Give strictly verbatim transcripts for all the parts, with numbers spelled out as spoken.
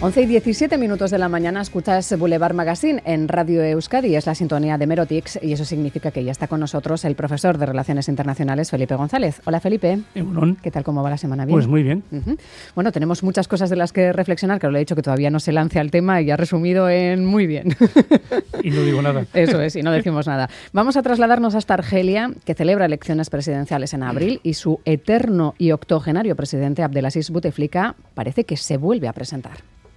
once y diecisiete minutos de la mañana escuchas Boulevard Magazine en Radio Euskadi, es la sintonía de Merotix y eso significa que ya está con nosotros el profesor de Relaciones Internacionales, Felipe González. Hola Felipe. Egunon. ¿Qué tal, cómo va la semana? ¿Bien? Pues muy bien. Uh-huh. Bueno, tenemos muchas cosas de las que reflexionar, que le he dicho que todavía no se lance al tema y ha resumido en muy bien. Y no digo nada. Eso es, y no decimos nada. Vamos a trasladarnos hasta Argelia, que celebra elecciones presidenciales en abril y su eterno y octogenario presidente Abdelaziz Bouteflika parece que se vuelve a presentar.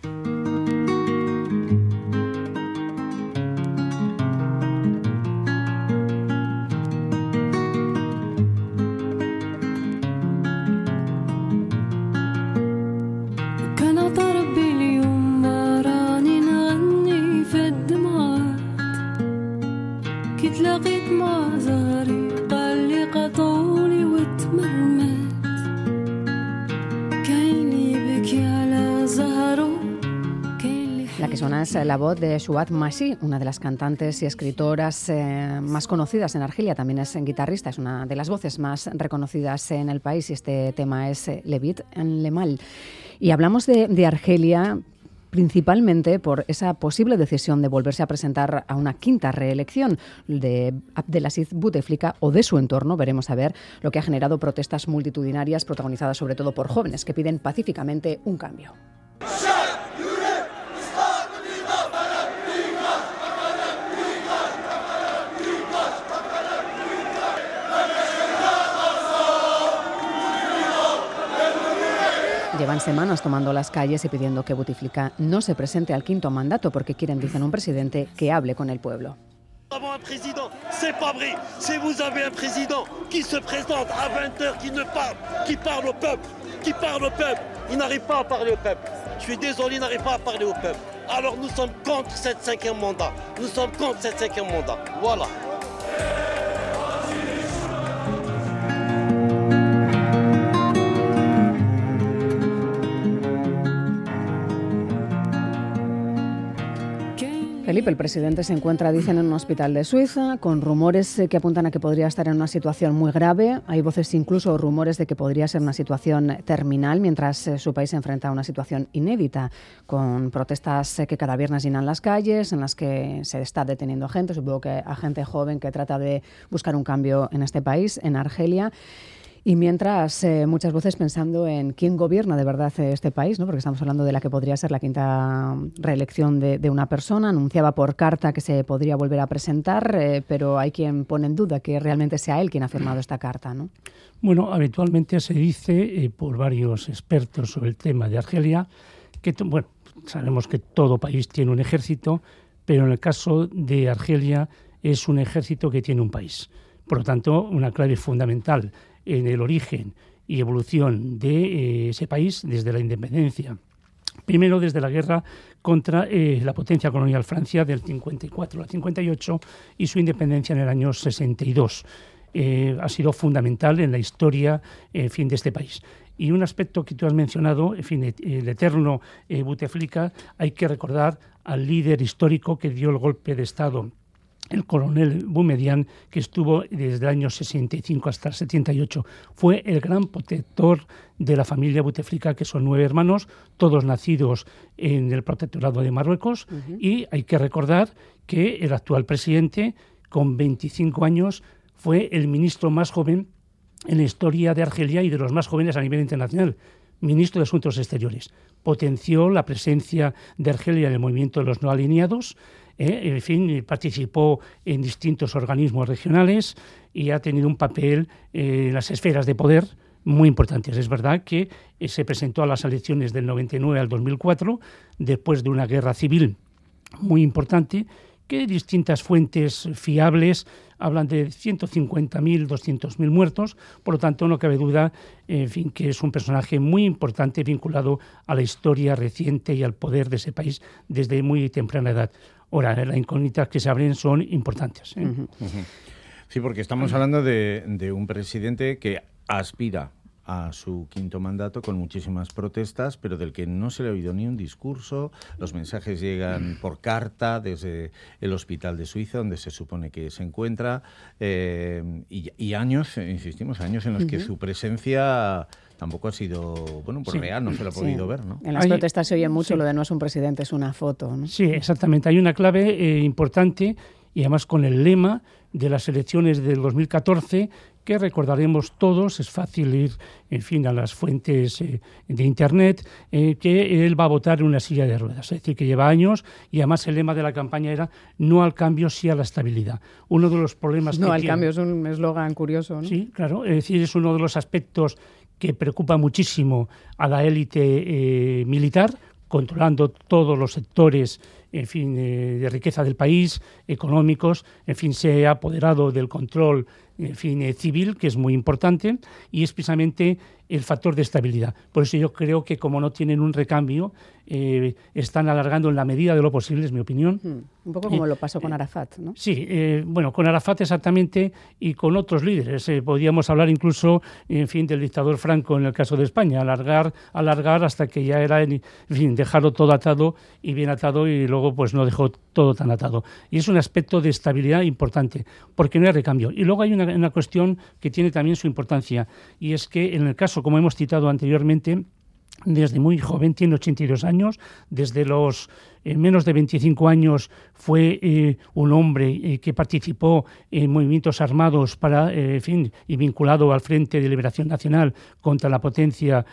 La que suena es la voz de Chouad Mashi, una de las cantantes y escritoras eh, más conocidas en Argelia. También es guitarrista, es una de las voces más reconocidas en el país y este tema es eh, Le Vit en Le Mal. Y hablamos de, de Argelia principalmente por esa posible decisión de volverse a presentar a una quinta reelección de Abdelaziz Bouteflika o de su entorno. Veremos a ver lo que ha generado protestas multitudinarias protagonizadas sobre todo por jóvenes que piden pacíficamente un cambio. Llevan semanas tomando las calles y pidiendo que Bouteflika no se presente al quinto mandato porque quieren, dicen, un presidente que hable con el pueblo. Un président, c'est pas vrai. Si vous avez un président qui se présente à vingt heures, qui ne parle, qui parle au peuple, qui parle au peuple, il n'arrive pas à parler au peuple. Je suis désolé, il n'arrive pas à parler au peuple. Alors nous sommes contre cette cinquième mandat. Nous sommes contre cette cinquième mandat. Voilà. Felipe, el presidente se encuentra, dicen, en un hospital de Suiza, con rumores que apuntan a que podría estar en una situación muy grave. Hay voces, incluso rumores, de que podría ser una situación terminal, mientras su país se enfrenta a una situación inédita, con protestas que cada viernes llenan las calles, en las que se está deteniendo gente, supongo que a gente joven que trata de buscar un cambio en este país, en Argelia. Y mientras eh, muchas voces pensando en quién gobierna de verdad este país, ¿no? Porque estamos hablando de la que podría ser la quinta reelección de, de una persona. Anunciaba por carta que se podría volver a presentar, eh, pero hay quien pone en duda que realmente sea él quien ha firmado esta carta, ¿no? Bueno, habitualmente se dice eh, por varios expertos sobre el tema de Argelia que, bueno, sabemos que todo país tiene un ejército, pero en el caso de Argelia es un ejército que tiene un país. Por lo tanto, una clave fundamental en el origen y evolución de eh, ese país desde la independencia. Primero desde la guerra contra eh, la potencia colonial Francia del cincuenta y cuatro al cincuenta y ocho y su independencia en el año sesenta y dos. Eh, ha sido fundamental en la historia en fin, de este país. Y un aspecto que tú has mencionado, en fin, el eterno eh, Bouteflika, hay que recordar al líder histórico que dio el golpe de Estado, el coronel Boumediene, que estuvo desde el año sesenta y cinco hasta el setenta y ocho. Fue el gran protector de la familia Bouteflika, que son nueve hermanos, todos nacidos en el protectorado de Marruecos. Uh-huh. Y hay que recordar que el actual presidente, con veinticinco años, fue el ministro más joven en la historia de Argelia y de los más jóvenes a nivel internacional. Ministro de Asuntos Exteriores. Potenció la presencia de Argelia en el movimiento de los no alineados. Eh, en fin, participó en distintos organismos regionales y ha tenido un papel eh, en las esferas de poder muy importantes. Es verdad que eh, se presentó a las elecciones del noventa y nueve al dos mil cuatro, después de una guerra civil muy importante, que distintas fuentes fiables hablan de ciento cincuenta mil, doscientos mil muertos. Por lo tanto, no cabe duda, en fin, que es un personaje muy importante vinculado a la historia reciente y al poder de ese país desde muy temprana edad. Ahora, las incógnitas que se abren son importantes, ¿eh? Uh-huh. Uh-huh. Sí, porque estamos hablando de, de un presidente que aspira a su quinto mandato con muchísimas protestas, pero del que no se le ha oído ni un discurso. Los mensajes llegan por carta desde el hospital de Suiza, donde se supone que se encuentra, eh, y, y años, insistimos, años en los uh-huh. que su presencia tampoco ha sido, bueno, pues sí. real, no se lo ha Sí. podido ver, ¿no? En las Hay, protestas se oye mucho sí. lo de no es un presidente, es una foto, ¿no? Sí, exactamente. Hay una clave eh, importante y además con el lema de las elecciones del dos mil catorce que recordaremos todos, es fácil ir, en fin, a las fuentes eh, de Internet, eh, que él va a votar en una silla de ruedas. Es decir, que lleva años y además el lema de la campaña era no al cambio, sí a la estabilidad. Uno de los problemas No que al tiene, cambio, es un eslogan curioso, ¿no? Sí, claro. Es decir, es uno de los aspectos que preocupa muchísimo a la élite eh, militar, controlando todos los sectores, en fin, eh, de riqueza del país, económicos, en fin, se ha apoderado del control, en fin, eh, civil, que es muy importante, y es precisamente el factor de estabilidad. Por eso yo creo que como no tienen un recambio, eh, están alargando en la medida de lo posible, es mi opinión. Hmm. Un poco como eh, lo pasó con Arafat, ¿no? Sí, eh, bueno, con Arafat exactamente y con otros líderes. Eh, podríamos hablar incluso, en fin, del dictador Franco en el caso de España, alargar, alargar hasta que ya era, en fin, dejarlo todo atado y bien atado y luego pues no dejó todo tan atado. Y es un aspecto de estabilidad importante, porque no hay recambio. Y luego hay una, una cuestión que tiene también su importancia, y es que en el caso, como hemos citado anteriormente, desde muy joven, tiene ochenta y dos años, desde los eh, menos de veinticinco años fue eh, un hombre eh, que participó en movimientos armados para, eh, en fin, y vinculado al Frente de Liberación Nacional contra la potencia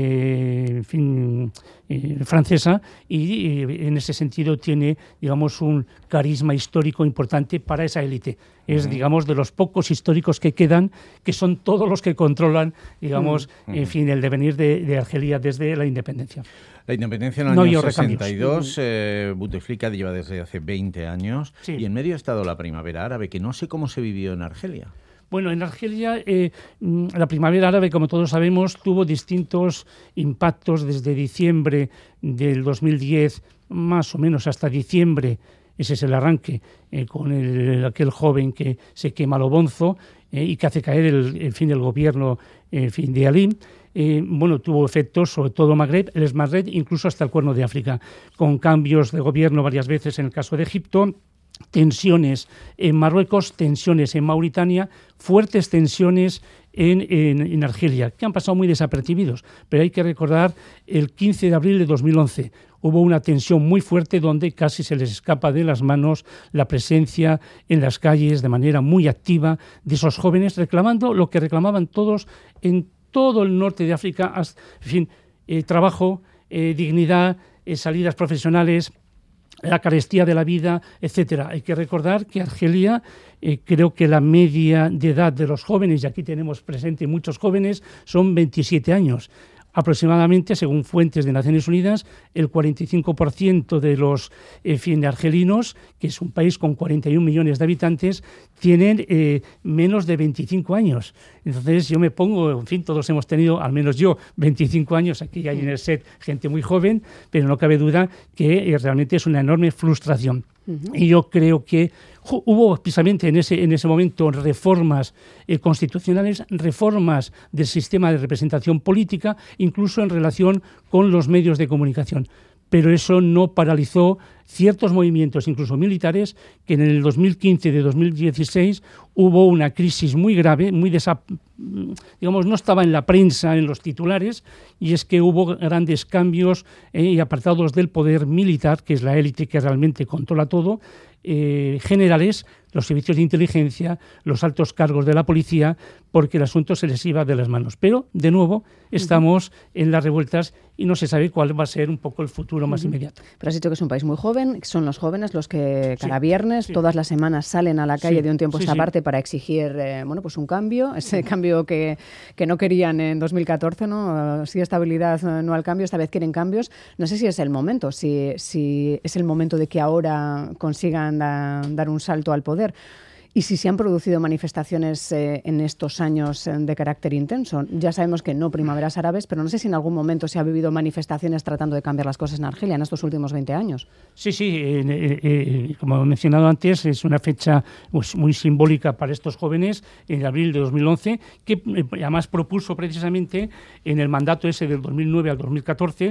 eh, en fin, eh, francesa, y eh, en ese sentido tiene, digamos, un carisma histórico importante para esa élite. Es, uh-huh. digamos, de los pocos históricos que quedan, que son todos los que controlan, digamos, uh-huh. en fin, el devenir de, de Argelia desde la independencia. La independencia en el no año sesenta y dos, uh-huh. eh, Bouteflika lleva desde hace veinte años, sí. y en medio ha estado la primavera árabe, que no sé cómo se vivió en Argelia. Bueno, en Argelia eh, la primavera árabe, como todos sabemos, tuvo distintos impactos desde diciembre del dos mil diez, más o menos hasta diciembre. Ese es el arranque, eh, con el, aquel joven que se quema lo bonzo eh, y que hace caer el, el fin del gobierno en fin, de Ali. Eh, bueno, tuvo efectos sobre todo Magreb, el Magreb, incluso hasta el Cuerno de África, con cambios de gobierno varias veces en el caso de Egipto, tensiones en Marruecos, tensiones en Mauritania, fuertes tensiones en, en, en Argelia, que han pasado muy desapercibidos. Pero hay que recordar el quince de abril de dos mil once. Hubo una tensión muy fuerte donde casi se les escapa de las manos la presencia en las calles de manera muy activa de esos jóvenes reclamando lo que reclamaban todos en todo el norte de África, en fin, eh, trabajo, eh, dignidad, eh, salidas profesionales, la carestía de la vida, etcétera. Hay que recordar que Argelia, eh, creo que la media de edad de los jóvenes, y aquí tenemos presente muchos jóvenes, son veintisiete años. Aproximadamente, según fuentes de Naciones Unidas, el cuarenta y cinco por ciento de los en fin, argelinos, que es un país con cuarenta y un millones de habitantes, tienen eh, menos de veinticinco años. Entonces yo me pongo, en fin, todos hemos tenido, al menos yo, veinticinco años, aquí hay en el set gente muy joven, pero no cabe duda que eh, realmente es una enorme frustración. Uh-huh. Y yo creo que hubo precisamente en ese, en ese momento reformas eh, constitucionales, reformas del sistema de representación política, incluso en relación con los medios de comunicación. Pero eso no paralizó ciertos movimientos, incluso militares, que en el dos mil quince y de dos mil dieciséis hubo una crisis muy grave, muy desa, digamos, no estaba en la prensa, en los titulares, y es que hubo grandes cambios eh, y apartados del poder militar, que es la élite que realmente controla todo, eh, generales, los servicios de inteligencia, los altos cargos de la policía, porque el asunto se les iba de las manos. Pero, de nuevo, estamos uh-huh. en las revueltas y no se sabe cuál va a ser un poco el futuro uh-huh. más inmediato. Pero has dicho que es un país muy joven, son los jóvenes los que cada sí, viernes, sí. todas las semanas, salen a la calle sí, de un tiempo a sí, esta sí. parte para exigir eh, bueno, pues un cambio, ese cambio que, que no querían en dos mil catorce, ¿no? Sí, estabilidad, no al cambio, esta vez quieren cambios. No sé si es el momento, si, si es el momento de que ahora consigan da, dar un salto al poder. Y si se han producido manifestaciones eh, en estos años eh, de carácter intenso. Ya sabemos que no primaveras árabes, pero no sé si en algún momento se ha vivido manifestaciones tratando de cambiar las cosas en Argelia en estos últimos veinte años. Sí, sí, eh, eh, eh, como he mencionado antes, es una fecha pues, muy simbólica para estos jóvenes, en abril de dos mil once, que eh, además propuso precisamente en el mandato ese del dos mil nueve al dos mil catorce,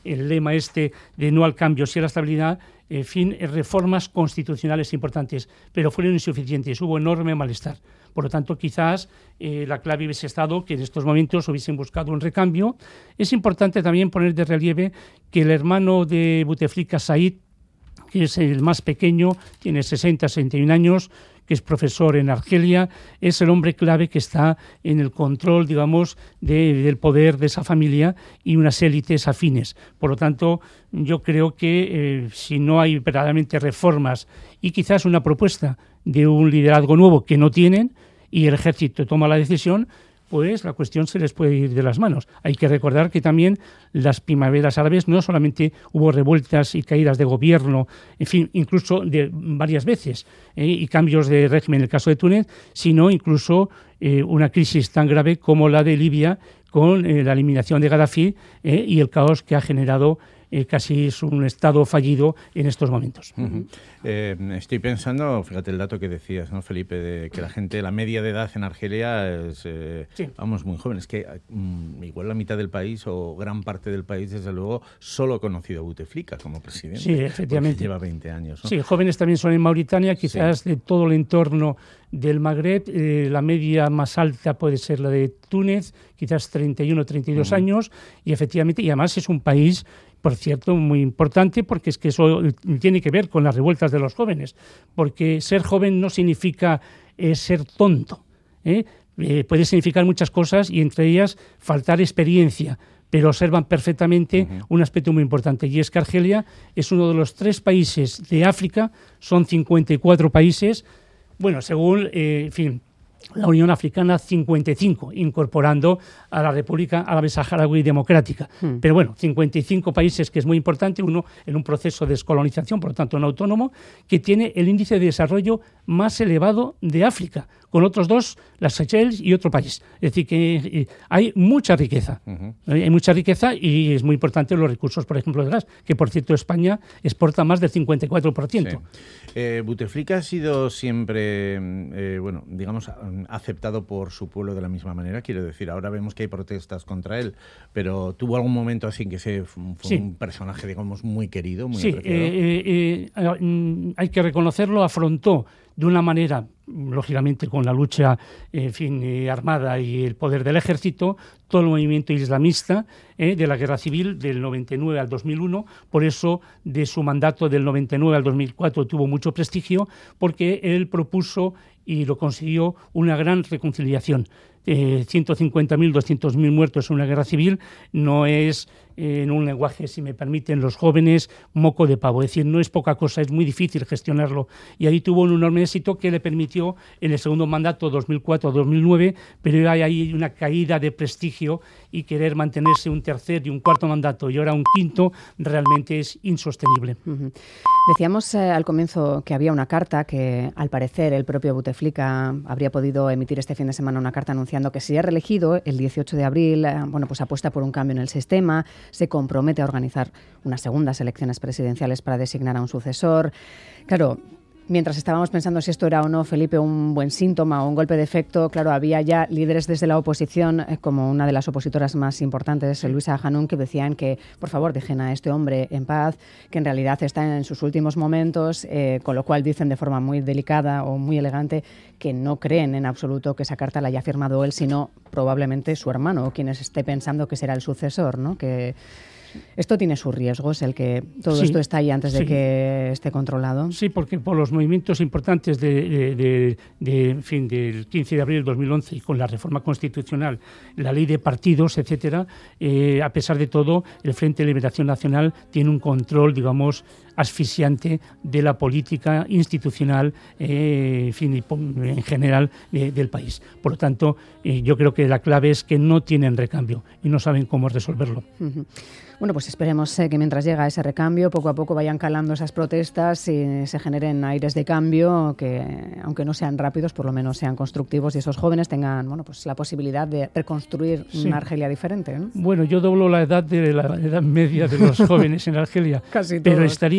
el lema este de no al cambio, sí a la estabilidad, en fin, reformas constitucionales importantes, pero fueron insuficientes, hubo enorme malestar. Por lo tanto, quizás eh, la clave hubiese estado que en estos momentos hubiesen buscado un recambio. Es importante también poner de relieve que el hermano de Bouteflika, Said, que es el más pequeño, tiene sesenta, sesenta y un años, que es profesor en Argelia, es el hombre clave que está en el control, digamos, de, del poder de esa familia y unas élites afines. Por lo tanto, yo creo que eh, si no hay verdaderamente reformas y quizás una propuesta de un liderazgo nuevo que no tienen y el ejército toma la decisión, pues la cuestión se les puede ir de las manos. Hay que recordar que también las primaveras árabes no solamente hubo revueltas y caídas de gobierno, en fin, incluso de varias veces, eh, y cambios de régimen en el caso de Túnez, sino incluso eh, una crisis tan grave como la de Libia con eh, la eliminación de Gaddafi eh, y el caos que ha generado eh, casi es un estado fallido en estos momentos. Uh-huh. Eh, estoy pensando, fíjate el dato que decías, ¿no, Felipe? De que la gente, la media de edad en Argelia es, eh, sí. vamos, muy joven. Es que um, igual la mitad del país o gran parte del país, desde luego, solo ha conocido a Bouteflika como presidente. Sí, efectivamente. Lleva veinte años, ¿no? Sí, jóvenes también son en Mauritania, quizás sí. de todo el entorno del Magreb, eh, la media más alta puede ser la de Túnez, quizás treinta y uno, treinta y dos uh-huh. años, y efectivamente, y además es un país, por cierto, muy importante, porque es que eso tiene que ver con las revueltas de los jóvenes, porque ser joven no significa eh, ser tonto, ¿eh? Eh, puede significar muchas cosas y entre ellas faltar experiencia, pero observan perfectamente uh-huh. un aspecto muy importante, y es que Argelia es uno de los tres países de África, son cincuenta y cuatro países, bueno, según, eh, en fin, la Unión Africana, cincuenta y cinco, incorporando a la República Árabe Saharaui Democrática. Hmm. Pero bueno, cincuenta y cinco países, que es muy importante, uno en un proceso de descolonización, por lo tanto no autónomo, que tiene el índice de desarrollo más elevado de África, con otros dos, las Seychelles y otro país. Es decir, que eh, hay mucha riqueza, uh-huh. hay mucha riqueza y es muy importante los recursos, por ejemplo, del gas, que por cierto España exporta más del cincuenta y cuatro por ciento. Sí. Eh, Bouteflika ha sido siempre, eh, bueno, digamos, aceptado por su pueblo de la misma manera. Quiero decir, ahora vemos que hay protestas contra él, pero tuvo algún momento así en que se, fue sí. un personaje, digamos, muy querido, muy sí, apreciado. Eh, eh, eh, hay que reconocerlo, afrontó de una manera, lógicamente con la lucha en fin, eh, armada y el poder del ejército, todo el movimiento islamista eh, de la guerra civil del noventa y nueve al dos mil uno, por eso de su mandato del noventa y nueve al dos mil cuatro tuvo mucho prestigio, porque él propuso y lo consiguió una gran reconciliación. Eh, ciento cincuenta mil, doscientos mil muertos en una guerra civil no es, eh, en un lenguaje, si me permiten los jóvenes, moco de pavo. Es decir, no es poca cosa, es muy difícil gestionarlo. Y ahí tuvo un enorme éxito que le permitió en el segundo mandato, dos mil cuatro a dos mil nueve, pero hay ahí una caída de prestigio y querer mantenerse un tercer y un cuarto mandato y ahora un quinto realmente es insostenible. Uh-huh. Decíamos eh, al comienzo que había una carta que, al parecer, el propio Bouteflika habría podido emitir este fin de semana una carta anunciando que si es reelegido el dieciocho de abril, eh, bueno, pues apuesta por un cambio en el sistema, se compromete a organizar unas segundas elecciones presidenciales para designar a un sucesor. Claro, mientras estábamos pensando si esto era o no, Felipe, un buen síntoma o un golpe de efecto, claro, había ya líderes desde la oposición, eh, como una de las opositoras más importantes, Luisa Hanoun, que decían que, por favor, dejen a este hombre en paz, que en realidad está en sus últimos momentos, eh, con lo cual dicen de forma muy delicada o muy elegante que no creen en absoluto que esa carta la haya firmado él, sino probablemente su hermano o quien esté pensando que será el sucesor, ¿no? Que esto tiene sus riesgos, el que todo sí, esto está ahí antes de sí. que esté controlado. Sí, porque por los movimientos importantes de, de, de, de, en fin, del quince de abril de dos mil once y con la reforma constitucional, la ley de partidos, etcétera, eh, a pesar de todo, el Frente de Liberación Nacional tiene un control, digamos, asfixiante de la política institucional eh, en, fin, en general eh, del país. Por lo tanto, eh, yo creo que la clave es que no tienen recambio y no saben cómo resolverlo. Uh-huh. Bueno, pues esperemos eh, que mientras llega ese recambio, poco a poco vayan calando esas protestas y se generen aires de cambio que, aunque no sean rápidos, por lo menos sean constructivos y esos jóvenes tengan, bueno, pues la posibilidad de reconstruir sí. una Argelia diferente, ¿no? Bueno, yo doblo la edad de la edad media de los jóvenes en Argelia, Casi pero todos. estaría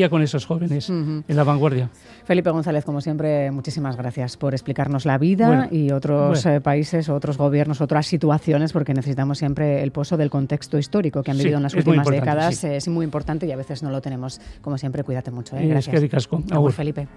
seguiría con esos jóvenes uh-huh. en la vanguardia. Felipe González, como siempre, muchísimas gracias por explicarnos la vida bueno, y otros bueno. eh, países, otros gobiernos, otras situaciones, porque necesitamos siempre el pozo del contexto histórico que han vivido sí, en las últimas décadas. Sí. Es muy importante y a veces no lo tenemos. Como siempre, cuídate mucho. ¿eh? Gracias. Es que casco. Agur, Felipe.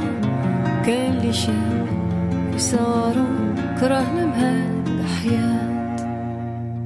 صاروا كره لمها الأحياء